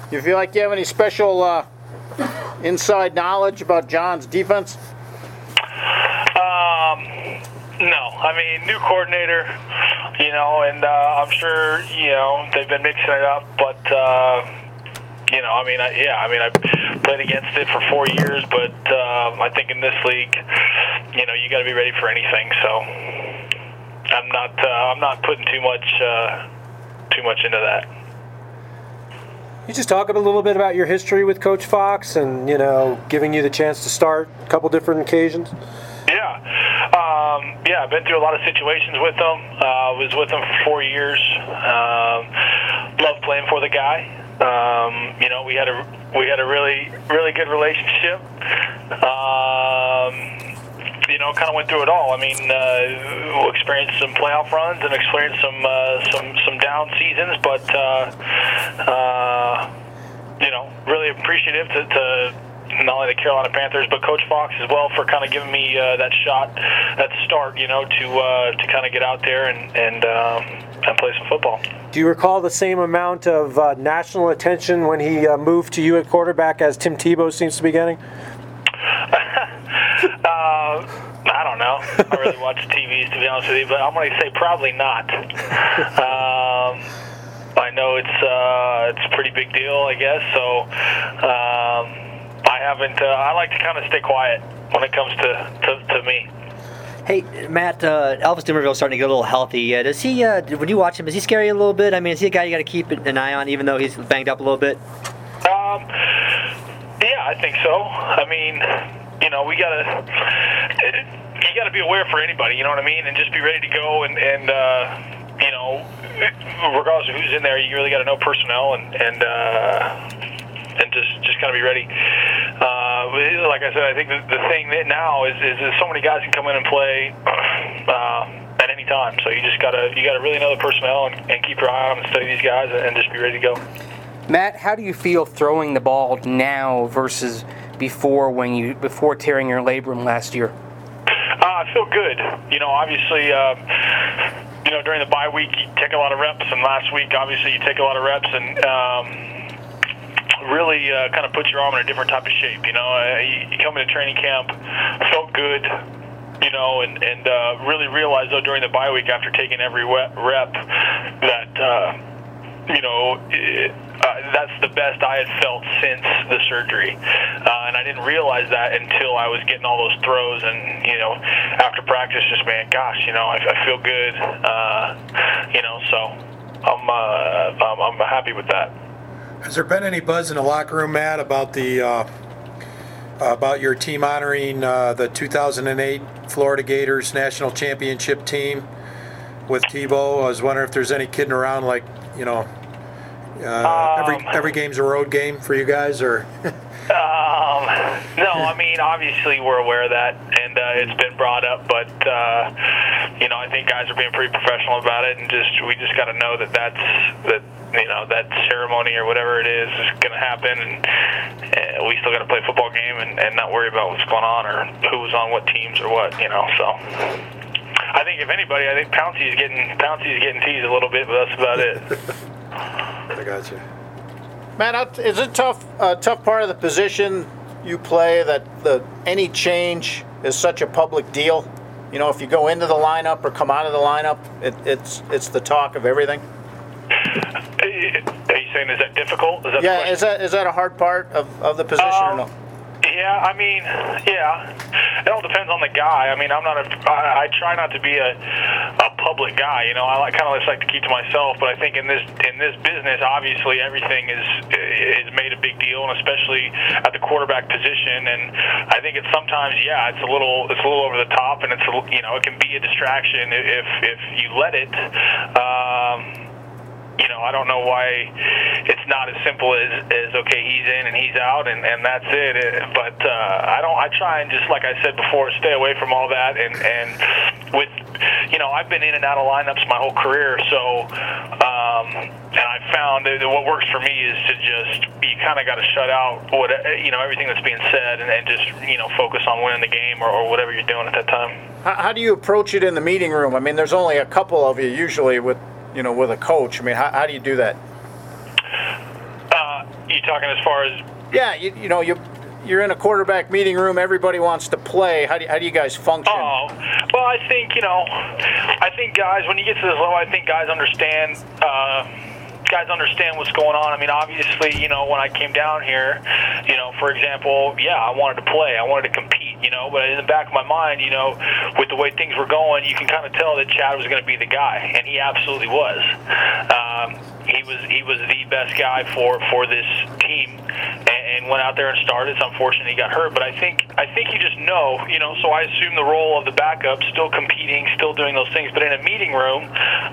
You feel like you have any special inside knowledge about John's defense? No. I mean, new coordinator, and I'm sure, they've been mixing it up, but, I played against it for 4 years, but I think in this league, you got to be ready for anything, so I'm not putting too much into that. You just talk a little bit about your history with Coach Fox and, giving you the chance to start a couple different occasions? Yeah, I've been through a lot of situations with him. Was with him for 4 years. Love playing for the guy. We had a really, really good relationship. Kind of went through it all. I mean, experienced some playoff runs and experienced some down seasons, but really appreciative to not only the Carolina Panthers, but Coach Fox as well for kind of giving me that shot at the start, to kind of get out there and play some football. Do you recall the same amount of national attention when he moved to you at quarterback as Tim Tebow seems to be getting? I don't know. I don't really watch TVs, to be honest with you, but I'm going to say probably not. I know it's a pretty big deal, I guess, so I haven't. I like to kind of stay quiet when it comes to me. Hey, Matt, Elvis Dumerville's starting to get a little healthy. Does he, when you watch him, does he scare you a little bit? I mean, is he a guy you got to keep an eye on, even though he's banged up a little bit? Yeah, I think so. I mean, you gotta be aware for anybody, you know what I mean, and just be ready to go, and regardless of who's in there, you really got to know personnel and just kind of be ready. Like I said, I think the thing that now is so many guys can come in and play at any time, so you gotta really know the personnel and keep your eye on them and study these guys and just be ready to go. Matt, how do you feel throwing the ball now versus before tearing your labrum last year? I feel good. Obviously, during the bye week, you take a lot of reps, and last week, obviously, you take a lot of reps, and really kind of put your arm in a different type of shape. You come into training camp, felt good, and really realized, though, during the bye week, after taking every rep, that, that's the best I had felt since the surgery. And I didn't realize that until I was getting all those throws and, after practice, just, man, gosh, I feel good, so I'm happy with that. Has there been any buzz in the locker room, Matt, about about your team honoring the 2008 Florida Gators national championship team with Tebow? I was wondering if there's any kidding around, like, every game's a road game for you guys, or? No, I mean, obviously we're aware of that, and it's been brought up, but I think guys are being pretty professional about it, and we just got to know that ceremony or whatever it is going to happen, and we still got to play a football game and not worry about what's going on or who's on what teams or what, so. I think if anybody, Pouncey's getting teased a little bit, but that's about it. I got you. Matt, is it tough part of the position you play that any change is such a public deal? If you go into the lineup or come out of the lineup, it's the talk of everything. Are you saying, is that difficult? Is that a hard part of the position or no? Yeah, I mean, it all depends on the guy. I mean, I try not to be a public guy. I kind of just like to keep to myself. But I think in this business, obviously, everything is made a big deal, and especially at the quarterback position. And I think it's sometimes, it's a little over the top, and it can be a distraction if you let it. I don't know why it's not as simple as okay, he's in and he's out and that's it. But I try and just, like I said before, stay away from all that. And with I've been in and out of lineups my whole career, so and I found that what works for me is to you kind of got to shut out everything that's being said and just focus on winning the game or whatever you're doing at that time. How do you approach it in the meeting room? I mean, there's only a couple of you usually with a coach. I mean, how do you do that? You talking as far as? Yeah, you're in a quarterback meeting room. Everybody wants to play. How do you guys function? Oh, well, I think guys, when you get to this level, I think guys understand. Guys understand what's going on. I mean, obviously, when I came down here, for example, yeah, I wanted to play. I wanted to compete, but in the back of my mind, with the way things were going, you can kind of tell that Chad was going to be the guy, and he absolutely was. He was the best guy for this team, and went out there and started. It's unfortunate he got hurt, but I think you just know, so I assume the role of the backup, still competing, still doing those things, but in a meeting room,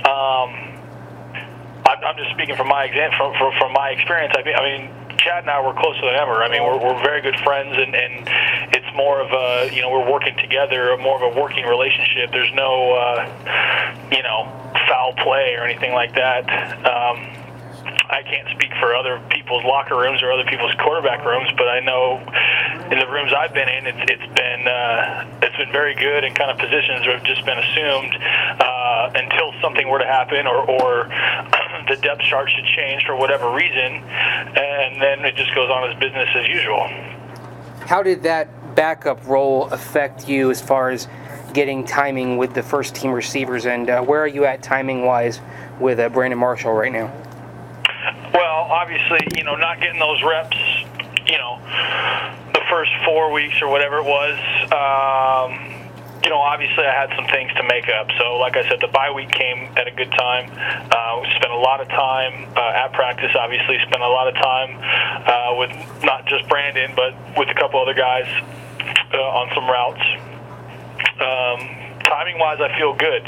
I'm just speaking from my from my experience. I mean, Chad and I were closer than ever. I mean, we're very good friends, and it's more of a we're working together, more of a working relationship. There's no foul play or anything like that. I can't speak for other people's locker rooms or other people's quarterback rooms, but I know in the rooms I've been in, it's been very good, and kind of positions have just been assumed until something were to happen or the depth chart should change for whatever reason, and then it just goes on as business as usual. How did that backup role affect you as far as getting timing with the first team receivers, and where are you at timing wise with Brandon Marshall right now? Well, obviously, not getting those reps, the first 4 weeks or whatever it was, obviously I had some things to make up. So, like I said, the bye week came at a good time. We spent a lot of time at practice, obviously, spent a lot of time with not just Brandon, but with a couple other guys on some routes. Timing-wise, I feel good,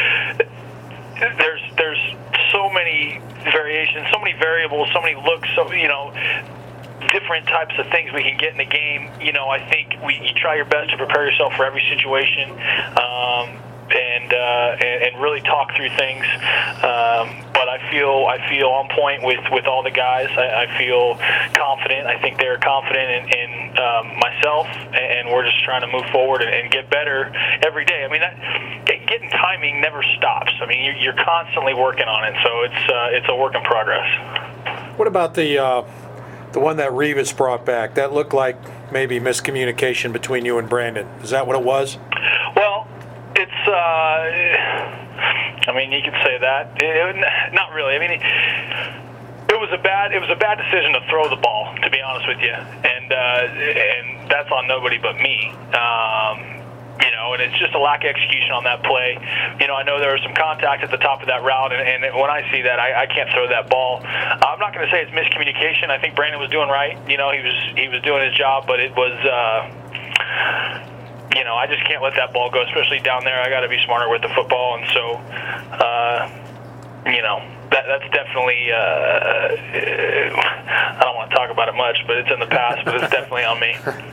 There's so many variations, so many variables, so many looks, different types of things we can get in the game. I think you try your best to prepare yourself for every situation, and really talk through things. But I feel on point with all the guys. I feel confident. I think they're confident in myself, and we're just trying to move forward and get better every day. I mean, getting timing never stops. I mean, you're constantly working on it, so it's a work in progress. What about the one that Revis brought back? That looked like maybe miscommunication between you and Brandon. Is that what it was? Well, it's I mean, you could say that. Not really. I mean, it was a bad decision to throw the ball, to be honest with you, and that's on nobody but me. And it's just a lack of execution on that play. I know there was some contact at the top of that route, and when I see that, I can't throw that ball. I'm not going to say it's miscommunication. I think Brandon was doing right. He was doing his job, but it was, I just can't let that ball go, especially down there. I got to be smarter with the football, and so, that's definitely. I don't want to talk about it much, but it's in the past. But it's definitely on me.